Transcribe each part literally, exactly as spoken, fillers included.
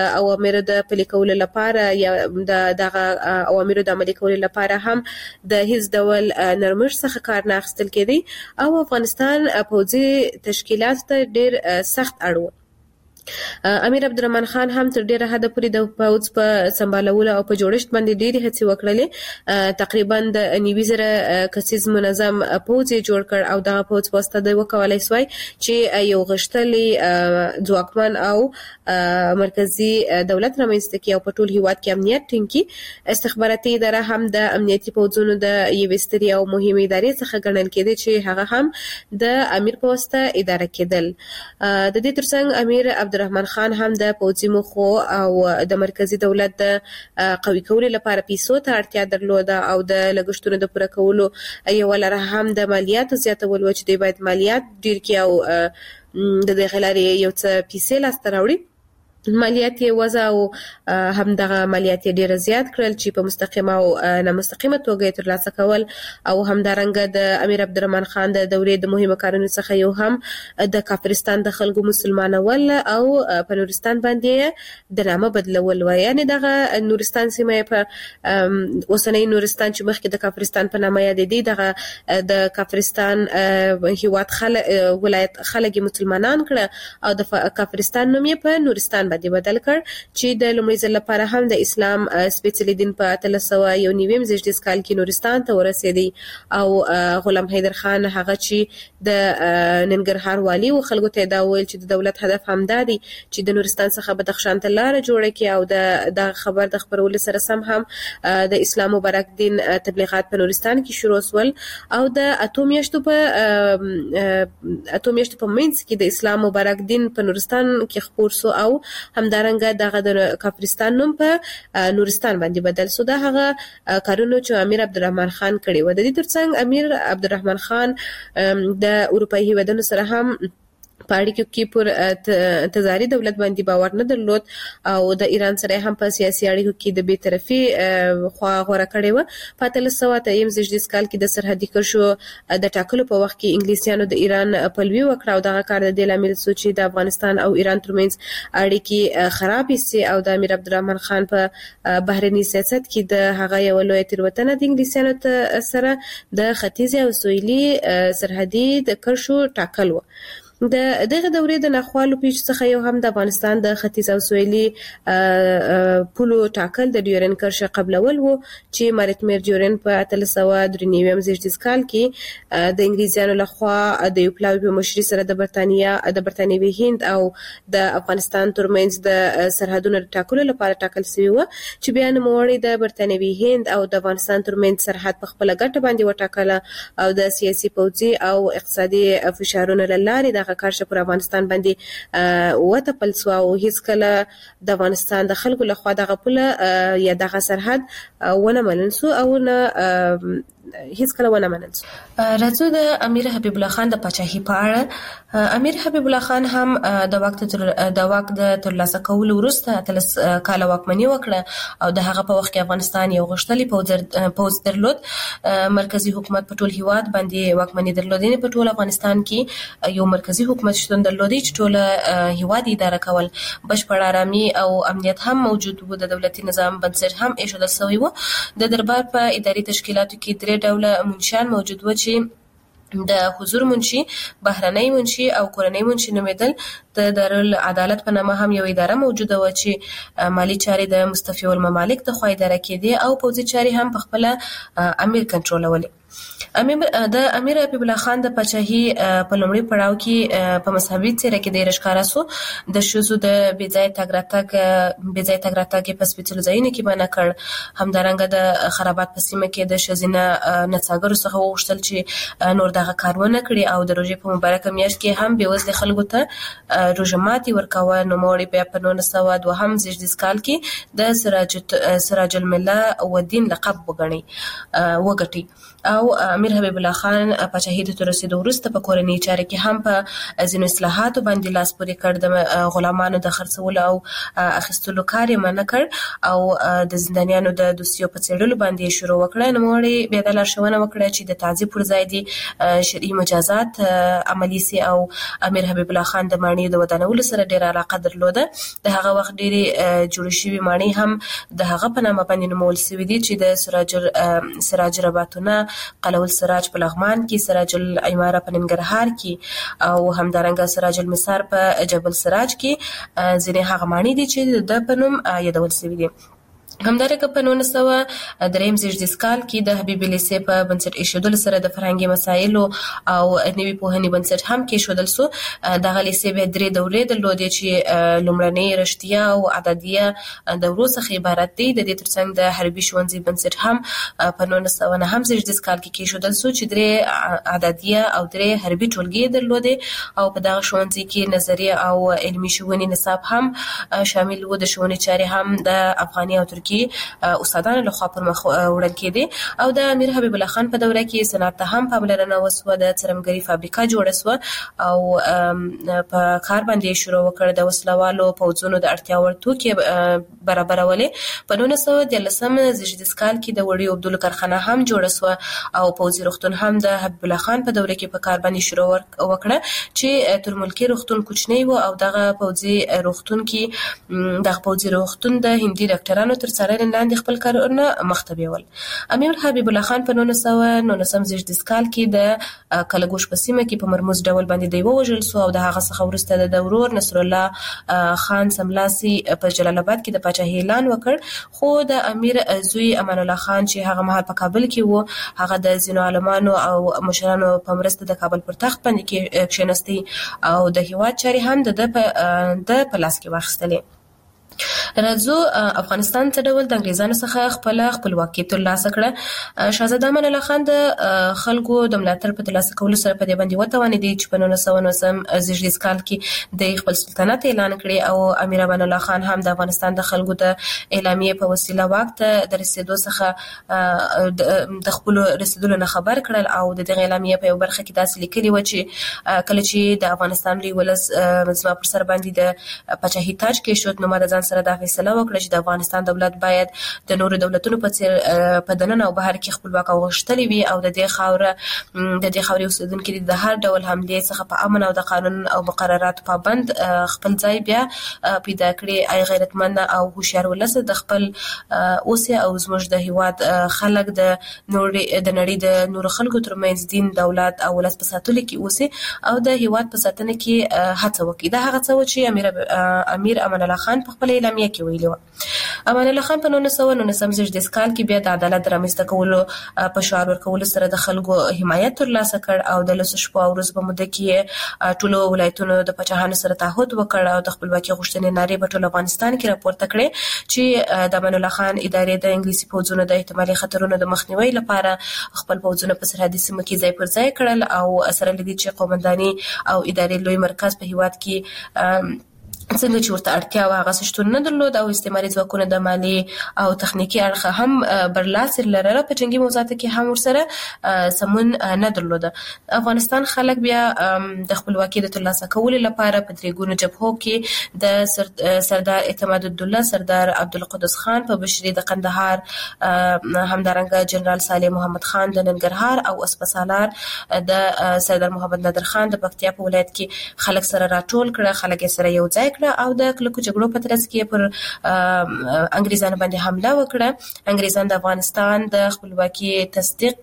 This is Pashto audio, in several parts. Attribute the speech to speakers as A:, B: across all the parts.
A: اوامر د پلي کولو لپاره یا د دغه اوامر د عملي کولو لپاره هم د هیڅ ډول نرمښت څخه کار نه اخیستل کېدی او افغانستان پوځي تشکیلات ته ډیر سخت اړ و. امیر عبدالرحمن خان هم تر ډیره حده پورې د پوځ په سمبالولو او په جوړښت باندې ډیرې هڅې وکړلې. تقریبا د نوي زره کسیز منظم پوځ یې جوړ کړ او دغه پوځ په واسطه د وکولای سوی چې یو غښتلی ځواکمن او مرکزی دولت رامنځته کړي او په ټول هیواد کې امنیت ټینګ کړي. استخباراتي اداره هم د امنیتي پوځونو د یوې سترې او مهمې ادارې څخه ګڼل کېده چې هغه هم د امیر په واسطه اداره کېدل. د دې ترڅنګ امیر عبدالرحمن خان هم د پوځي موخو او د مرکزی دولت د قوي کولو لپاره پیسو ته اړتیا درلوده او د لګښتونو د پوره کولو یو لاره هم د مالیاتو زیاتول و چې دوی باید مالیات ډیر کړي او د دې لارې یو څه پیسې لاسته راوړي. مالیات یې وضع او هم دغه مالیات یې ډیر زیات کړل چې په مستقیمه او نامستقیمه توګه یې ترلاسه کول او همدارنګه د امیر عبدالرحمن خان د دورې د مهمو کارونو څخه یو هم د کافرستان د خلکو مسلمانول او په نورستان باندې د نامه بدلول و. یعنی دغه نورستان سیمه په اوسنۍ نورستان چې مخکې د کافرستان په نامه یادېدی دغه د کافرستان هیواد خلک ولایت خلک مسلمانان کړه او د کافرستان نوم یې په نورستان باندې بدل کړ چې د لومړي ځل لپاره هم د اسلام سپېڅلي دین په اتلس سوه یو نویم زیږدیز کال کې نورستان ته ورسېدی او غلام حیدر خان هغه چې د ننګرهار والی و خلکو ته دا ویل چې د دولت هدف هم دا دی چې د نورستان څخه بدخشان ته لاره جوړه کړي او د د خبر د خبرولو سره سم هم د اسلام مبارک دین تبلیغات په نورستان کې شروع شول او د اتو میاشتو په اتو میاشتو په منځ کې د اسلام مبارک دین په نورستان کې خپور سو او همدارنګه دغه د کافرستان نوم په نورستان باندې بدل سو. دا هغه کارونه چې امیر عبدالرحمن خان کړي و. د دې ترڅنګ امیر عبدالرحمن خان د اروپایي هیوادونو سره هم په اړیکو کې پر تزاري دولت باندې باور نه درلود او د ایران سره هم په سیاسي اړیکو کې د بی‌طرفي خوا غوړه کړې و. په اتلس سوه اتم زیږدیز کال کې د سرحدي کرښو د ټاکلو په وخت کې انګلیسیانو د ایران پلوي وکړه او دغه کار د دې لامل شو چې د افغانستان او ایران ترمنځ اړیکې خراب شي او د امیر عبدالرحمن خان په بهرني سیاست کې د هغه یو لوی تیروتنه د انګلیسیانو سره د ختیځ او سویلي سرحدي د کرښو ټاکل و. د دغه دورې د ناخوالو پیښ څخه یو هم د افغانستان د ختیځ او سویلي پولو ټاکل د ډیورن کرښه قبلول وو چې مارټمیر ډیورن په اتلس سوه درې نوي زیږدیز کال کې د انګلیسیانو لخوا د یو پلاوي په مشرۍ سره د برتانیا د برتانیوي هند او د افغانستان ترمنځ د سرحدونو ټاکلو لپاره ټاکل شوی و چې بیا نوموړي د برتانیوي هند او د افغانستان ترمنځ سرحد په خپل ګټه باندې وټاکله او د سیاسي پوځي او اقتصادي فشارونو لارې د کارشه پر افغانستان باندې وته پلسو او هیڅ کله د افغانستان د خلکو لخوا دغه پوله یا دغه سرحد ونه منل سو او نه هیڅ کله ونه منل سو. راځو د امیر حبیب الله خان د پاچاهي په اړه. امیر حبیب الله خان هم د وخت د وخت د ترلاسه کولو وروسته اتلس کاله واکمني وکړه او د هغه په وخت کې افغانستان یو غښتلی پوځ درلود. مرکزی حکومت په ټول هیواد باندې واکمني درلودنه په ټول افغانستان کې یو مرکزی حکومت شتون درلودي چې ټول هیواد اداره کول. بشپړ آرامي او امنیت هم موجود و. د دولتي نظام بنسټ هم ایښودل شوی و. د دربار په اداري تشکیلاتو کې درې ډوله منشیان موجود و چې د حضور منشي، بهرنۍ منشي او کورنۍ منشي نومېدل. د دارالعدالت په نامه هم یو اداره موجوده و چې مالی چارې د مستفي الممالک د خوا اداره کېدې او پوځي چارې هم په خپل امیر کنټرولولې. امیر د امیر حبیب الله خان د پاچاهي په لومړي پړاو کې په مذهبي څیره کې د ښکارا سو د شوزو د بېځای تګ راتګ بېځای تګ راتګ په سپېڅلو ځایونو کې منع کړ. همدارنګه د خرابات په سیمه کې د ښځینه نڅاګرو څخه وغوښتل چې نور دغه کار ونه کړي او د روژې په مبارکه میاشت کې هم بېوزلې خلکو ته روژه ماتي ورکوه. نوموړي بیا په نولس سوه دوهم زیږدیز کال کې د سراج سراج المله ودین لقب وګڼي وګټي او او امیر حبیب الله خان پاچاهي ته رسیدو وروسته په کورنۍ چارو کې هم په ځینو اصلاحاتو باندې لاس پورې کړ، د غلامانو د خرڅولو او اخیستلو کار یې منع کړ او د زندانیانو د دوسیو په څېړلو باندې شروع وکړه. نوموړي بیا د لارښوونه وکړه چې د تعذیب پر ځای دي شرعي مجازات عملي سي او امیر حبیب الله خان د ماڼۍ د ودانولو سره ډېره علاقه درلوده. د هغه وخت ډېرې جوړې شوي ماڼۍ هم د هغه په نامه باندې نومول شوي دي چې د سراج سراج رباطونه، قلعه السراج په لغمان کې، سراج العماره په ننګرهار کې او همدارنګه سراج المسار په جبل سراج کې ځینې هغه ماڼۍ دي چې د په نوم یادول شوي دي. همدارنګه په نولس سوه دریم زېږدیز کال کې د حبیبي لیسې په بنسټ ایښودلو سره د فرهنګي مسایلو او نوي پوهنې بنسټ هم کېښودل سو. دغه لیسې بیا درې دورې درلودې چې لومړنۍ رښتیا او اعدادیه دورو څخه عبارت دي. د دې ترڅنګ د حربي ښوونځي بنسټ هم په نولس سوه نهم زېږدیز کال کې کېښودل سو چې درې اعدادیه او درې حربي ټولګې درلودې او په دغه ښوونځي کې نظریه او علمي ښوونې نصاب هم شامل و. د ښوونې چارې هم د افغاني او ترکي استادانو لخوا پر مخ وړل کېدې او د امیر حبیب الله خان په دوره کې صنعت ته هم پاملرنه وسوه. د څرمګرۍ فابریکه جوړه سوه او په کار باندې شروع وکړ. د وسلوالو پوځونو د اړتیا وړ توکي برابرولې. په نولس سوه دیارلسم زېږدیز کال کې د وړیو اوبدلو کارخانه هم جوړه سوه او پوځي روغتون هم د حبیب الله خان په دوره کې په کار باندې شروع وکړه چې ترملکي روغتون کوچنی و او دغه پوځي روغتون کې دغه پوځي روغتون د هندي ډاکټرانو تر څارنې لاندې خپل کارونه مخته بیول. امیر حبیب الله خان په نولس سوه نولسم زېږدیز کال کې د کلګوش په سیمه کې په مرموز ډول باندې دی ووژل سو او د هغه څخه وروسته د ورور نصر الله خان سملاسي په جلال آباد کې د پاچاهۍ اعلان وکړ. خو د امیر زوی امان الله خان چې هغه مهال په کابل کې و، هغه د ځینو عالمانو او مشرانو په مرسته د کابل پر تخت باندې کښېنستی او د هېواد چارې هم د د په لاس کې واخیستلې. راځو افغانستان څه ډول د انګریزانو څخه خپل خپلواکي ترلاسه کړه. شاهزاده امان الله خان د خلکو د ملاتړ په ترلاسه کولو سره په دې باندې وتوانېدی چې په نولس سوه نولسم زېږدیز کال کې د خپل سلطنت اعلان کړي او امیر امان الله خان هم د افغانستان د خلکو د اعلامیې په وسیله واک ته د رسېدو څخه د خپلو رسېدلو نه خبر کړل او د دغې اعلامیې په یو برخه کې داسې لیکلي و چې کله چې د افغانستان لوی ولس زما پر سر باندې د پاچاهۍ تاج کېښود نو ما د ځان سره دا فیصله وکړه چې د افغانستان دولت باید د نورو دولتونو په څیر په دننه او بهر کې خپلواک او غښتلی وي او د دې خاوره د دې خاورې اوسېدونکي د هر ډول حملې څخه په امن او د قانون او مقرراتو پابند خپل ځای بیا پیدا کړي. ای غیرتمند او هوښیار ولس د خپل اوسې او زموږ د هېواد خلک د نورې د نړۍ د نورو خلکو ترمنځ دین، دولت او ولس په ساتلو کې اوسي او د هېواد په ساتنه کې هڅه وکړي. دا هغه څه و چې امیر امیر امان الله خان په خپل اعلامیه کې ویلي و. امان الله خان په نولس سوه نولسم زېږدیز کال کې بیا د عدالت رامنځته کولو په شعار ورکولو سره د خلکو حمایت ترلاسه کړ او د لسو شپو او ورځو په موده کې ټولو ولایتونو د پاچاهانو سره تعهد وکړ او د خپلواکۍ غوښتنې نارې په ټول افغانستان کې راپورته کړې چې د امان الله خان ادارې د انګلیسي پوځونو د احتمالي خطرونو د مخنیوي لپاره خپل پوځونه په سرحدي سیمو کې ځای پر ځای کړل او سره لدې چې قومنداني او ادارې لوی مرکز په هېواد کې څنګه چې ورته اړتیا وه هغه شتون نه درلود او استعماري ځواکونه د مالي او تخنیکي اړخه هم برلاسي لرله. په جنګي موضوعاتو کې هم ورسره سمون نه درلوده. افغانستان خلک بیا د خپلواکۍ د ترلاسه کولو لپاره په درې ګونو جبهو کې د سردار اعتماد الدوله، سردار عبدالقدوس خان په مشري د قندهار، همدارنګه جنرال صالح محمد خان د ننګرهار او اسپسالار د سردار محمد نادر خان د پکتیا په ولایت کې خلک سره راټول کړه. خلک یې سره یو ځای او د کلکو جګړو په ترڅ کې پر انګریزانو باندې حمله وکړه. انګریزان د افغانستان د خپلواکۍ تصدیق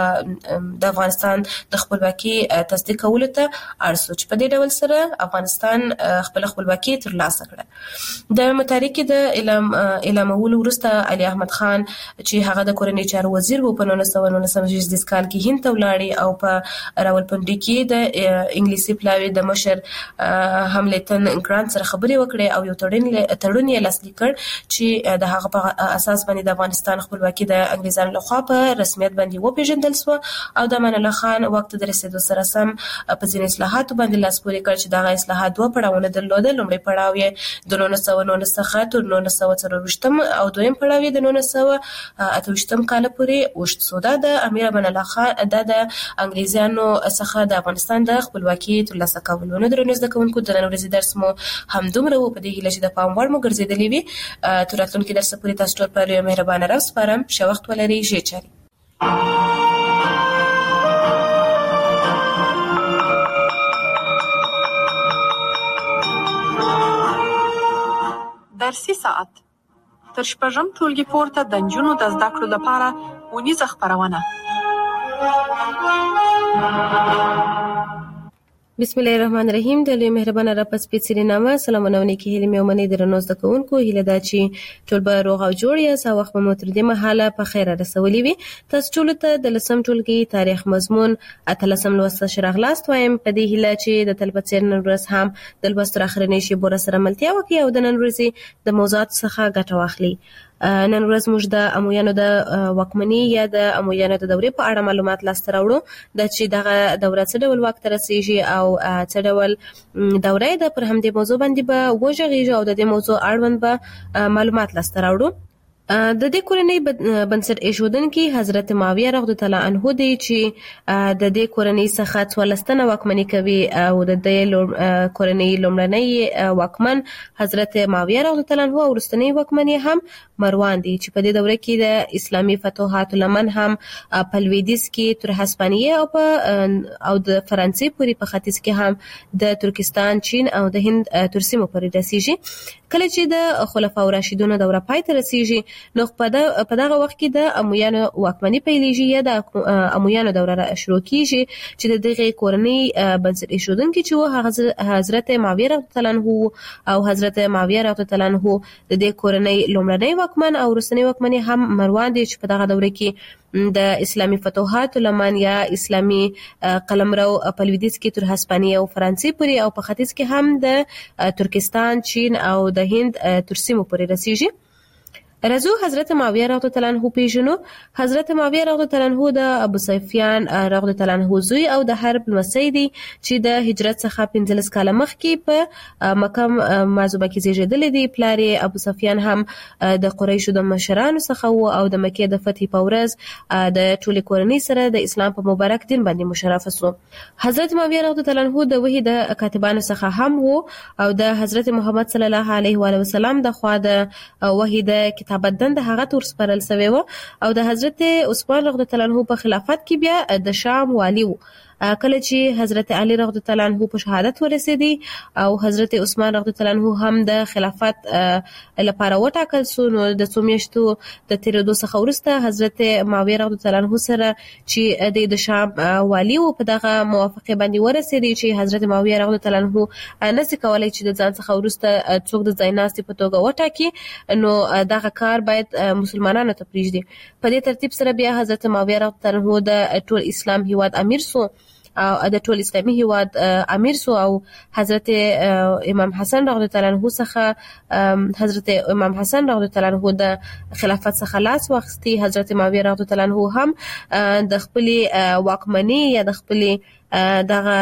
A: د افغانستان د خپلواکۍ تصدیق کولو ته اړ شو چې په دې ډول سره افغانستان خپل خپلواکۍ ترلاسه کړه. د متحرکې د اعلام اعلامولو وروسته علي احمد خان چې هغه د کورنۍ چارو وزیر و په نولس سوه نولسم زېږدیز کال کې هند ته ولاړی او په راولپنډي کې د انګلیسي پلاوي د مشر هملتن ګرانت سره خبرې وکړې او یو تړون تړون یې لاسلیک کړ چې د هغه په اساس باندې د افغانستان خپلواکي د انګریزانو لخوا په رسمیت باندې وپیژندل شو او د امان الله خان وخت د رسیدو سره سم په ځینې اصلاحاتو باندې لاس پورې کړ چې دغه اصلاحات دوه پړاوونه درلودل. لومړی پړاو یې د نولس سوه نولس څخه تر نولس سوه څلرویشتم او دویم پړاو یې د نولس سوه اته ویشتم کال پورې وشت شو. دا د امیر امان الله خان د انګریزانو څخه د افغانستان د خپلواکي ترلاسه کولو. نو درنو زده کوونکو د نن ورځې درس مو همدومره و. په دې هیله چې د پام وړ مو ګرځېدلی وي. تر راتلونکي درس پورې تاسو ټول په لویه مهربانه راوسپارم. ښه وخت ولرئ. ښې چارې.
B: درسي ساعت تر شپږم ټولګي پورته د نجونو د زده کړو لپاره اونیزه خپرونه.
A: بسم الله الرحمن الرحیم. د لوی مهربانه رب په سپېڅلي نامه سلامونه او نیکې هیلې مې ومنئ. درنو زده کوونکو هیله ده چې ټول به روغ او جوړ یاست او وخت مو تر دې مهاله په خیره رسولی وي. تاسو ټولو ته د لسم ټولګي تاریخ مضمون اتلسم لوست ښه راغلاست وایم په دې هیله چې د تل په څېر نن ورځ هم د لوست تر اخرنۍ شېبو راسره ملتیا وکړي او د نن ورځې د موضوعاتو څخه ګټه واخلي. نن ورځ موږ د امویانو د واکمنۍ یا د امویانو د دورې په اړه معلومات لاسته راوړو. د چې دغه دوره څه ډول واک ته رسیږي او څه ډول دوره ده. پر همدې موضوع باندې به وغږیږو او د دې موضوع اړوند به معلومات لاسته راوړو. د دې کورنۍ بنسټ ایښودونکي حضرت معاویه رضی الله تعالی عنه دی چې د دې کورنۍ څخه څوارلسمه واکمني کوي او د دې کورنۍ لومړنی واکمن حضرت معاویه رضی الله تعالی عنه او وروستنی واکمن هم مروان دی چې په دې دوره کې د اسلامي فتوحاتو لمن هم په لویدیځ کې تر هسپانیې او په او د فرانسې پورې په ختیځ کې هم د ترکستان، چین او د هند تر سیمو پورې رسیږي. کله چې د خلفاء راشدینو دوره پای ته رسیږي نو په دغه وخت کې د امویانو واکمني پیلېږي یا د امویانو دوره شروع کیږي چې د دغه کورنۍ بنسټ ایښودونکي چې و حضرت معاویه رضی الله عنه او حضرت معاویه رضی الله عنه د دې کورنۍ لومړنی واکمن او وروستنی واکمن هم مروان دی چې په دغه دوره کې د اسلامي فتوحات لمن یا اسلامي قلمرو په لویدیځ کې تر هسپانیې او فرانسې پورې او په ختیځ کې هم د ترکستان، چین او د هند تر سیمو پورې رسیږي. رضو حضرت معاویه رضی الله عنه پیژنو. حضرت معاویه رضی الله عنه د ابو سفیان رضی الله عنه زوی او د حرب لمسی دی چې د هجرت څخه پنځلس کاله مخکې په مکه معظمه کې زیږیدلی دی. پلار یې ابو سفیان هم د قریشو د مشرانو څخه و او د مکې د فتح په ورځ د ټولې کورنۍ سره د اسلام په مبارک دین باندې مشرف شو. حضرت معاویه رضی الله عنه د وحی د کاتبانو څخه هم و او د حضرت محمد صلی الله علیه و آله وسلم د خوا د وحی د کتاب بدن د هغه تور سپارل شوی و او د حضرت عثمان رضی الله عنه په خلافت کې بیا د شام والی و. کله چې حضرت علی رضی الله عنه په شهادت ورسېدی او حضرت عثمان رضی الله عنه هم د خلافت لپاره وټاکل شو نو د څو میاشتو د تیرېدو څخه وروسته حضرت معاویه رضی الله عنه سره چې د شام والی و په دغه موافقه باندې ورسېدی چې حضرت معاویه رضی الله عنه نسي کولای چې د ځان څخه وروسته څوک د ځایناستي په توګه وټاکي نو دغه کار باید مسلمانانو ته پریږدي. په دې ترتیب سره بیا حضرت معاویه رضی الله عنه د ټول اسلام هیواد امیر سو او د ټول اسلامي هیواد امیر سو او حضرت امام حسن رضی الله عنه څخه حضرت امام حسن رضی الله عنه د خلافت څخه لاس واخیستی. حضرت معاویه رضی الله عنه هم د خپل واکمنۍ یا د خپل دغه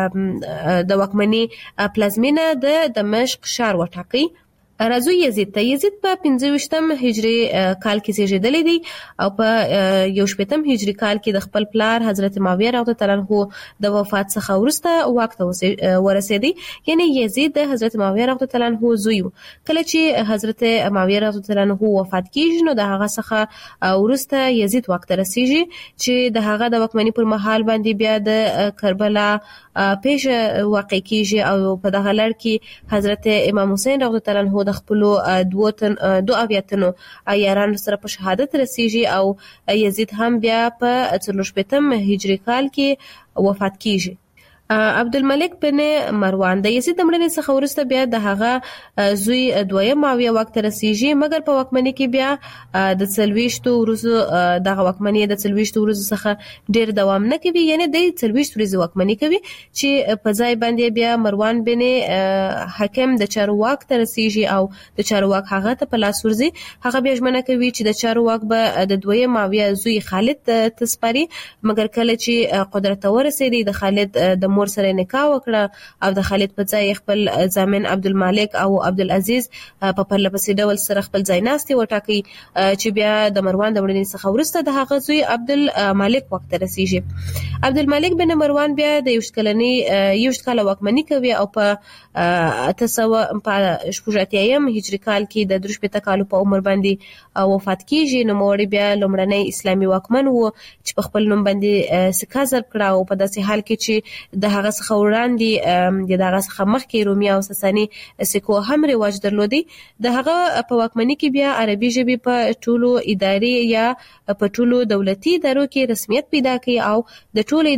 A: د واکمنۍ پلازمینه د دمشق ښار وټاکي. راځو یزید ته. یزید په پنځه ویشتم هجري کال کې زیږیدلی دی او په یو شپېتم هجري کال کې د خپل پلار حضرت معاویه رضی الله عنه د وفات څخه وروسته واک ته ورسېدی. یعنی یزید د حضرت معاویه رضی الله عنه زوی و. کله چې حضرت معاویه رضی الله عنه وفات کیږي نو د هغه څخه وروسته یزید واک ته رسیږي چې د هغه د واکمنۍ پر مهال باندې بیا د کربلا پیښه واقع کیږي او په دغه لړ کې حضرت امام حسین رضی الله عنه د خپل دوه تن دوه اویاتنو یارانو سره په شهادت رسیږي او یزید هم بیا په څلور شپېتم هجري کال کې وفات کیږي. عبدالملک بن مروان د یزید د مړینې څخه وروسته بیا د هغه زوی دویم معاویه واک ته رسیږي، مګر په واکمنۍ کې بیا د څلوېښتو ورځو دغه واکمنۍ د څلوېښتو ورځو څخه ډیر دوام نه کوي، یعنی د څلوېښت ورځې واکمنۍ کوي چې په ځای باندې بیا مروان بن حکم د چارو واک ته رسیږي او د چارو واک هغه ته په لاس ورځي. هغه بیا ژمنه کوي چې د چارو واک به د دویم معاویه زوی خالد ته سپاري، مګر کله چې قدرت ته ورسېدی د خالد د مور سره نکاح وکړه او د خالد په ځای خپل ضامن عبدالمالک او عبدالعزیز په پرله پسې ډول سره خپل ځای ناستي وټاکي چې بیا د مروان د مړینې څخه وروسته د هغه زوی عبدالمالک واک ته رسیږي. عبدالمالک بن مروان بیا د یوشت کلنی یوشت کاله واکمني کوي او په اته سوه شپږ اتیایم هجري کال کې د درې شپېته کالو په عمر باندې وفات کیږي. نوموړی بیا لومړنی اسلامي واکمن و چې په خپل نوم باندې سکه ضرب کړه او په داسې حال کې چې د هغه څخه وړاندې د هغه څخه مخکې رومي او ساساني سکو هم رواج درلودي. د هغه په واکمنۍ کې بیا عربي ژبې په ټولو اداري یا په ټولو دولتي ادارو کې رسمیت پیدا کړي او د ټولو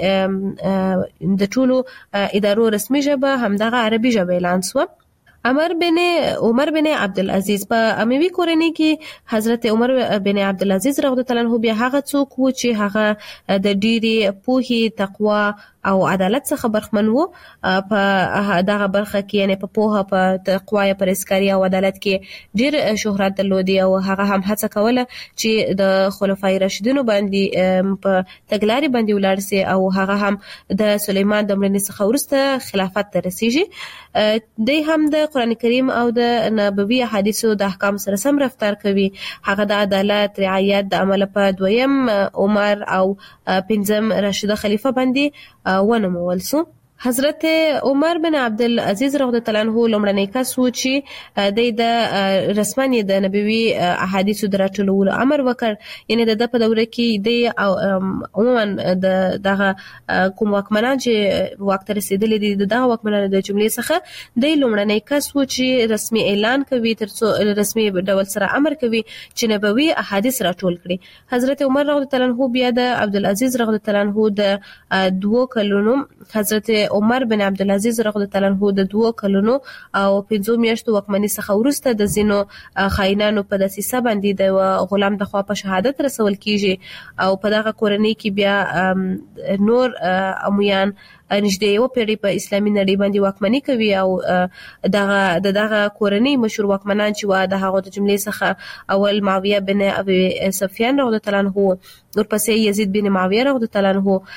A: اداري د ټولو ادارو رسمي ژبه همدغه عربي ژبه اعلان شوه. عمر بن عمر بن عبدالعزیز په اموي کورنۍ کې حضرت عمر بن عبدالعزیز رضی الله عنه بیا هغه څوک و چې هغه د ډېری پوهې، تقوا او عدالت څخه برخمن وو. په دغه برخه کې یعنی په پوهه، په تقوا، پرهیزګاري او عدالت کې ډېر شهرت درلودي او هغه هم هڅه کوله چې د خلفای راشدینو باندې په تګلاري باندې ولاړ سي او هغه هم د سلیمان د مړینې څخه وروسته خلافت ته رسیږي. دی هم د قرآن کریم او د نبوي احادیثو د احکام سره سم رفتار کوي. هغه د عدالت، رعایت د عمل په دویم عمر او پنځم راشده خلیفہ باندې ونومول سو. حضرت عمر بن عبدالعزیز رضی الله عنه لومړنی کس و چې د رسمن د نبوي احادیثو د راټولولو امر وکړ. یعنی د په دوره کې د عموما د دغه کوم واکمنان چې واک ته رسیدلي دي د دغه واکمنانو د جملې څخه د لومړنی کس و چې رسمي اعلان کوي، ترڅو رسمي ډول سره امر کوي چې نبوي احادیث راټول کړي. حضرت عمر رضی الله عنه بیا د عبدالعزیز رضی الله عنه د دوه کلونو حضرت عمر بن عبدالعزیز رضی الله عنه د دوه کلونو او پنځو میاشتو واکمنۍ څخه وروسته د ځینو خاینانو په دسیسه باندې د غلام د خوا په شهادت رسول کیږي او په دغه کورنۍ کې بیا نور امویان نږدې یو پیړۍ په اسلامي نړۍ باندې واکمني کوي او دغه د دغه کورنۍ مشهور واکمنان چې و د هغه د جملې څخه اول معاویه بن ابي سفیان رضی الله عنه، ورپسې یزید بن معاویه رضی الله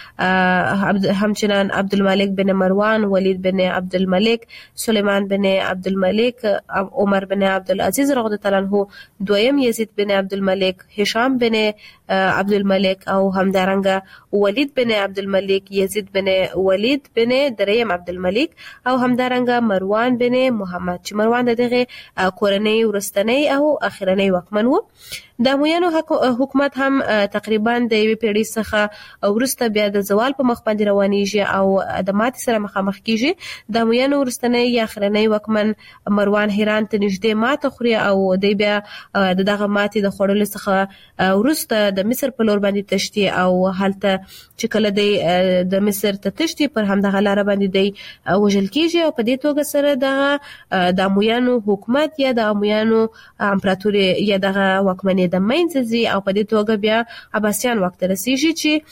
A: عنه، همچنان عبدالملک بن مروان، ولید بن عبدالملک، سلیمان بن عبدالملک، عمر بن عبدالعزیز رضی الله عنه، دویم یزید بن عبدالملک، هشام بن عبدالملک او همدارنګه ولید بن عبدالملک، یزید بن ولید بن دریم عبدالملک او همدارنګه مروان بن محمد چې مروان دغه کورنۍ ورستنی او اخرنی واکمن وو. د امویانو حکومت هم تقریبا د یوې پیړۍ څخه وروسته بیا د زوال په مخ باندې روانېږي او د ماتې سره مخامخ کیږي. د امویانو وروستنی یا اخرنی واکمن مروان هران ته نږدې ماته خوري او دی بیا د دغه ماتې د خوړلو څخه وروسته د مصر په لور باندې تشتي او هلته چې کله دی د مصر ته تشتي پر همدغه لاره باندې دی وژل کیږي او په دې توګه سره دغه د امویانو حکومت یا د امویانو امپراتوري یا دغه واکمنۍ د منځ ځي او په دې توګه بیا عباسیان واک ته رسیږي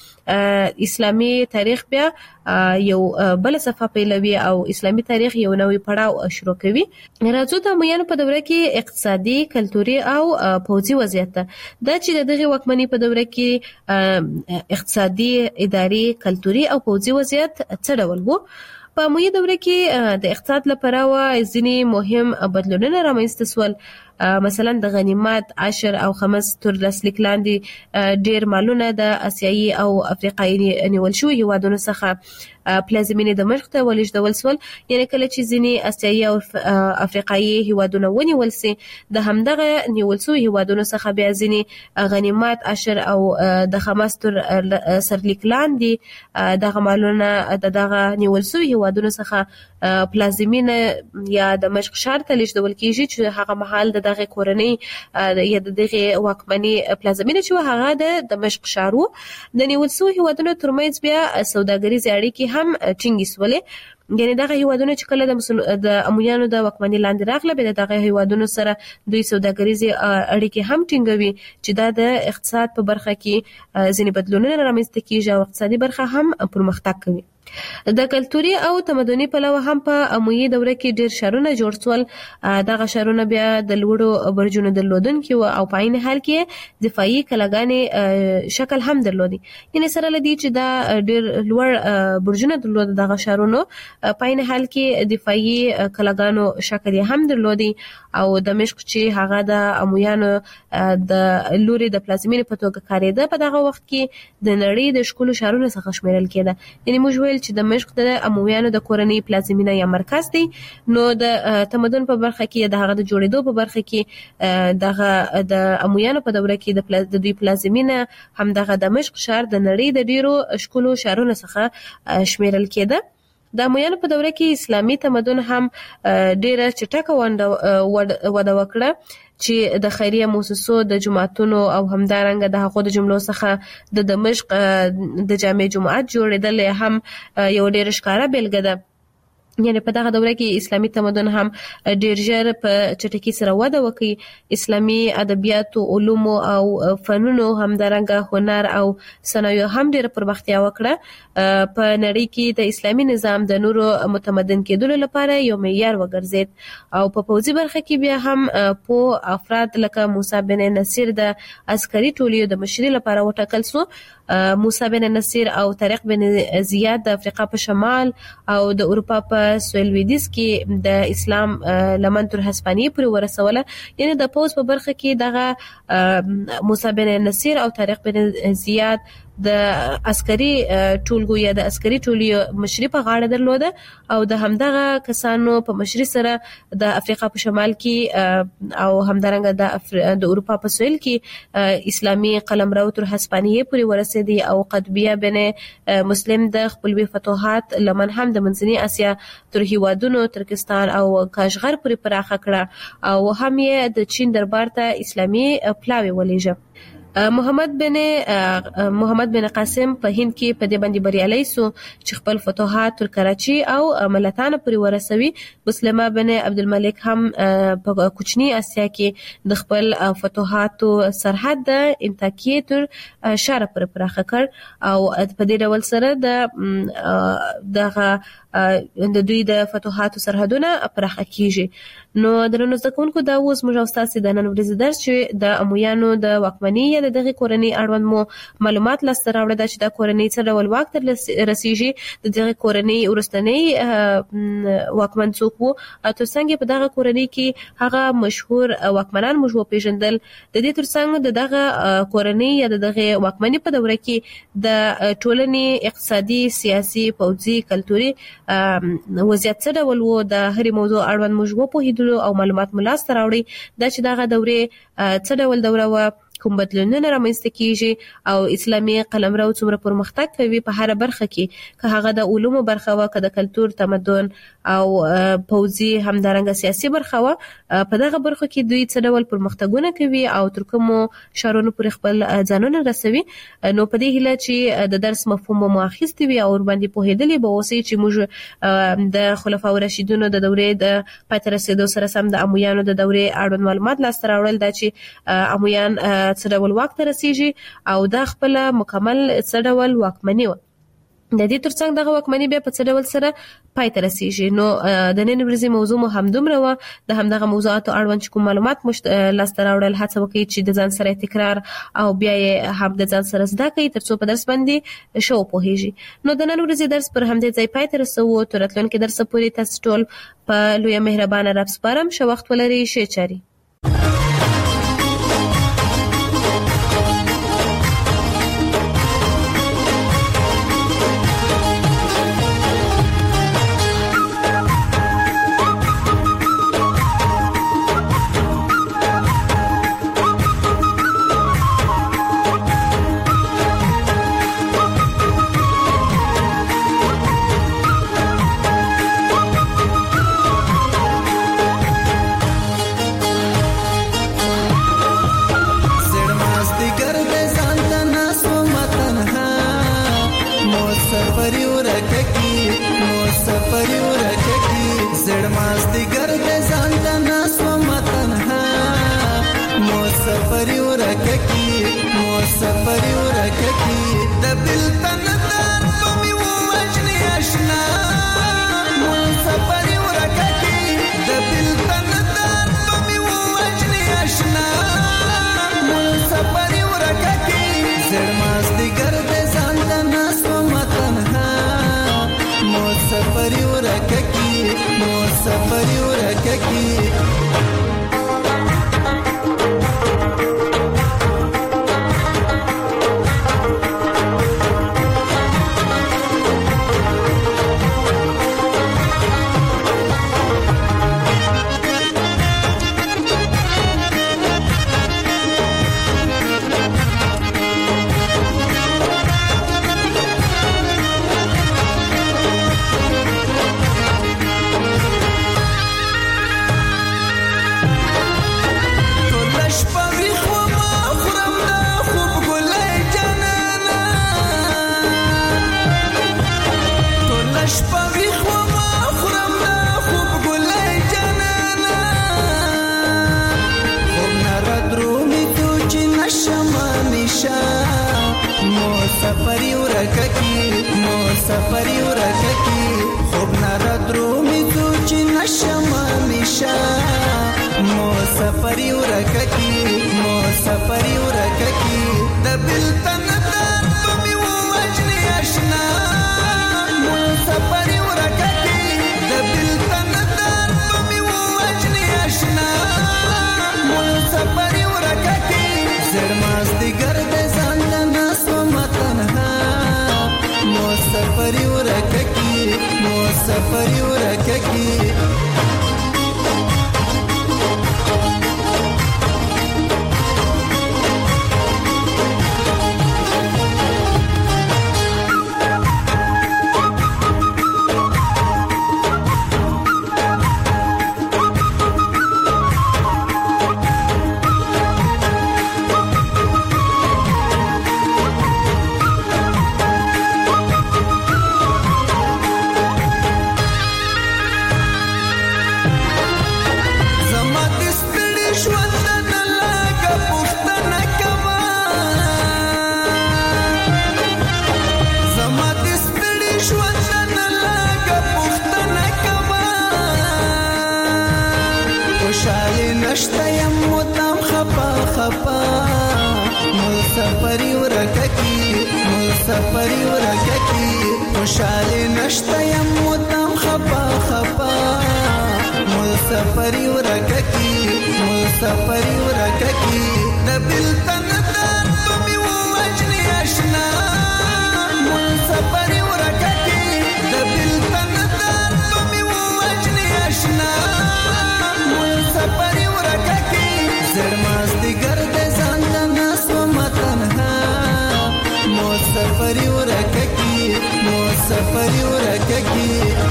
A: چې اسلامي تاریخ بیا یو بل صفحه پیلوي او اسلامي تاریخ یو نوې پړاو شروع کوي. راځو د امویانو په دوره کې اقتصادي، کلتوري او پوځي وضعیت دا چې د دغه واکمنۍ په دوره کې اقتصادي، اداري، کلتوري او پوځي وضعیت څه ډول وو. په اموي دوره کې د اقتصاد لپاره ځینې مهم بدلونونه رامنځته شول. مثلا د غنیمت، عشر او خمس تر لاسلیک لاندې ډیر مالونه د اسیایي او افریقایي نیول شوي هیوادونو څخه پلازمینې دمشق ته ولېږدول شول. یعنې کله چې ځینې اسیایي او افریقایي هیوادونه ونیول سي د همدغه نیول شوي هیوادونو څخه بیا ځینې غنیمت، عشر او د خمس تر سرلیک لاندې دغه مالونه د دغه نیول شوي هیوادونو څخه پلازمینه یا دمشق ښار ته لېږدول کیږي چې هغه مهال د دغه کورنۍ یا د دغه واکمنۍ پلازمینه چې هغه د دمشق ښار و. د نیول شوي هیوادونو ترمنځ بیا سوداګریزې اړیکې هم ټینګې سولې. یعنی دغه هیوادونه چې کله د مسل... د امویانو د واکمنۍ لاندې راغله به دغه هیوادونو سره دوی سوداګریزي اړیکې هم ټینګوي چې دا د اقتصاد په برخه کې ځینې بدلونونه رامنځته کیږي او اقتصادي برخه هم پرمختګ کوي. د کلتوري او تمدني پلوه هم په امویي دوره کې ډیر شهرونه جوړ شول. دغه شهرونه بیا د لوړو برجونو درلودونکي و او په عین حال کې دفاعي کلاګانې شکل هم درلودي. یعنی سره لدی چې دا ډیر لوړ برجونه درلود دغه شهرونو په عین حال کې دفاعي کلاګانو شکل هم درلودي او دمشق چې هغه د امویانو د لوري د پلازمینې په توګه کاریده په دغه وخت کې د نړۍ د ښکلو شهرونو څخه شمیرل کېده. یعنی موږ ویل چې دمشق د امویانو د کورنۍ پلازمینه یا مرکز دی. نو د تمدن په برخه کې د هغه د جوړېدو په برخه کې دغه د امویانو په دوره کې د پلاز د دوی پلازمینه هم دغه دمشق شهر د نړۍ د ډیرو ښکلو شهرونو څخه شمیرل کېده. د امویانو په دوره کې اسلامي تمدن هم ډیره چټکه وده وکړه چې د خیریه مؤسسو د جماعتونو او همدارنګه د هغو د جملو څخه د دمشق د جامع جماعت جوړېدل هم یو ډیر ښکاره بیلګه ده. یعنی په دغه دوره کې اسلامي تمدن هم ډیر ژر په چټکۍ سره وده وکړي. اسلامي ادبیات او علوم او فنونو همدارنګه هنر او صنایع هم ډیر پرمختیا وکړه. په نړۍ کې د اسلامي نظام د نورو متمدن کېدلو لپاره یو معیار وګرځید او په پوځي برخه کې بیا هم په افراد لکه موسی بن نصیر د عسکري ټولیو د مشري لپاره وټاکل شو. موسی بن نصیر او طارق بن زیاد د افریقا په شمال او د اروپا په سویلویدیز کې د اسلام لمن تر هسپانیې پورې ورسوله. یعنی د پوز په برخه کې دغه موسی بن نصیر او طارق بن زیاد د عسکري ټولګو یا د عسکري ټولیو مشري په غاړه درلوده او د همدغه کسانو په مشري سره د افریقا په شمال کې او همدارنګه د افر... د اروپا په سویل کې اسلامي قلمرو تر هسپانیې پورې ورسېدي او قطبیه بن مسلم د خپلوي فتوحات لمن هم د منځنۍ اسیا تر هیوادونو ترکستان او کاشغر پورې پراخه کړه او هم یې د چین دربار ته اسلامي پلاوی ولېږه. محمد بن محمد بن قاسم په هند کې په دې باندې بریالي سو چې خپل فتوحات تر کراچي او ملتان پورې ورسوي. مسلمه بن عبدالملک هم په کوچنی اسیا کې د خپل فتوحات سرحد د انتاکیې تر شاره پورې پراخه کړ او په دې ډول سره د دغه د دوی د فتوحات سرحدونه پراخه کیږي. نو درنو زده کوونکو دا اوس موږ او تاسو د نن ورځې درس چې د امویانو د واکمنۍ یا د دغه کورنۍ اړوند مو معلومات لاسته راوړل چې دا کورنۍ څه ډول واک ته رسیږي. د دغه کورنۍ ورستنۍ واکمن څوک وو او ترڅنګ په دغه کورنۍ کې هغه مشهور واکمنان موږ وپیژندل. د دې ترڅنګ د دغه کورنۍ یا د دغه واکمنۍ په دوره کې د ټولنې اقتصادي سیاسي پوځي کلتوري وضعیت څه ډول وو د هرې موضوع اړوند موږ وپوهیدو او معلومات ملاس ته راوړي دا چې دغه دورې څه ډول دوره و کوم بدلونونه رامنځته کیږي او اسلامي قلمرو څومره پرمختګ کوي په هر برخه کې که هغه د علومو برخه و که د کلتور تمدن او پوځي همدارنګه سیاسي برخه و په دغه برخه کې دوی څه ډول پرمختګونه کوي او تر کومو شهرونو پورې خپل ځانونه رسوي. نو په دې هیله چې د درس مفهوم مو اخیستی وي او ور باندې پوهېدلې به اوسئ چې موږ د خلفاء راشدینو د دورې د پای ته رسېدو سره سم د امویانو د دورې اړوند معلومات لاسته راوړل دا چې امویان څه ډول واک ته رسیږي او دا خپل مکمل څه ډول واکمني و. د دې ترڅنګ دغه واکمني بیا په څه ډول سره پای ته رسیږي. نو د نن ورځې موضوع مو همدومره وه. د همدغه موضوعاتو اړوند چې کوم معلومات مو لاسته راوړل هڅه وکړئ چې د ځان سره تکرار او بیا یې هم د ځان سره زده کړئ تر څو په درس باندې ښه وپوهیږئ. نو د نن ورځې درس پر همدې ځای پای ته رسوو. تر راتلونکي درسه پورې تاسو ټول په لویه مهربانه رب سپارم. ښه وخت ولرئ. ښې چارې.
C: سفری ورککی مو سفری ورککی د بلتن در پمی وجنی اشنا مو سفری ورککی د بلتن در پمی وجنی اشنا مو سفری ورککی زړ ماس دیګر د ځان د ناس و متنها مو سفری ورککی مو سفری ورککی سفری ورککی مو سفری ورککی خوب نرد رو می تو چی نشم میشا مو سفری ورککی مو سفری ورککی د بلتن در پمی وجنی اشنا مو سفری ورککی د بلتن در پمی وجنی اشنا مو سفری ورککی زړ ماس دیګر د ځان د ناس مو سفری ورککی مو سفری ورککی نشته یم مدام خپا خپا مو سفری ورککی مو سفری ورککی خوشحالی نشته یم مدام خپا خپا مو سفری ورککی مو سفری ورککی د بلتن در پمی وجنی اشنا مو سفری ورککی د بلتن در پمی وجنی اشنا مو سفری زړ ماس دیګر د ځان د ناس و متنها مو سفری ورککی مو سفری ورککی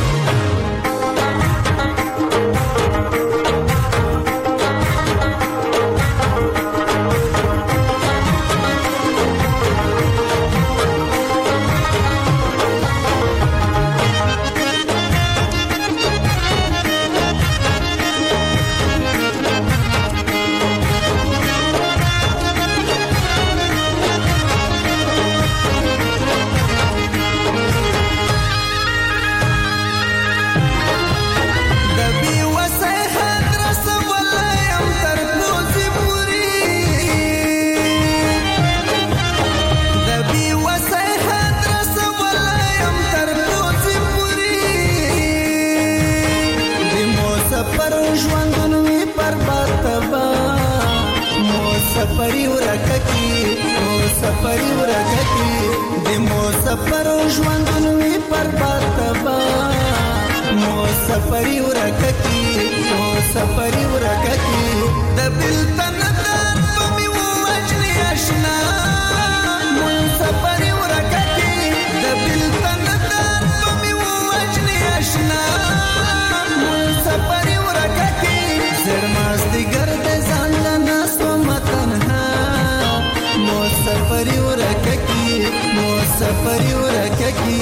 C: سفری ورککی مو سفری ورککی د مو سفر ژوندون وی پر باتبا مو سفری ورککی مو سفری ورککی د بلتن در پمی وجنی اشنا مو سفری ورککی د بلتن در پمی وجنی اشنا مو سفری ورککی زړ ماس دیګر د ځان له ناس و متنها مو سفری ورککی مو سفری ورککی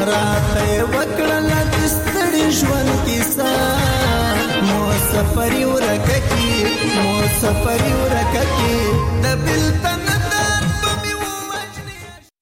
C: راته وکړل د ستړي ژوند کیسه مو سفر ورکه کی مو سفر ورکه کی د